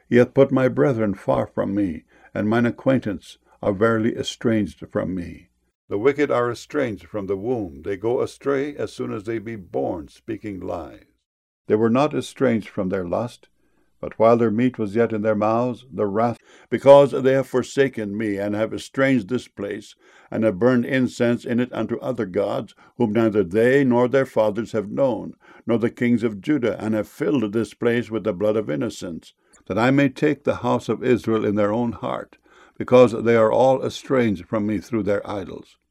He hath put my brethren far from me, and mine acquaintance are verily estranged from me. The wicked are estranged from the womb. They go astray as soon as they be born, speaking lies. They were not estranged from their lust, but while their meat was yet in their mouths, the wrath, because they have forsaken me, and have estranged this place, and have burned incense in it unto other gods, whom neither they nor their fathers have known, nor the kings of Judah, and have filled this place with the blood of innocents, that I may take the house of Israel in their own heart, because they are all estranged from me through their idols.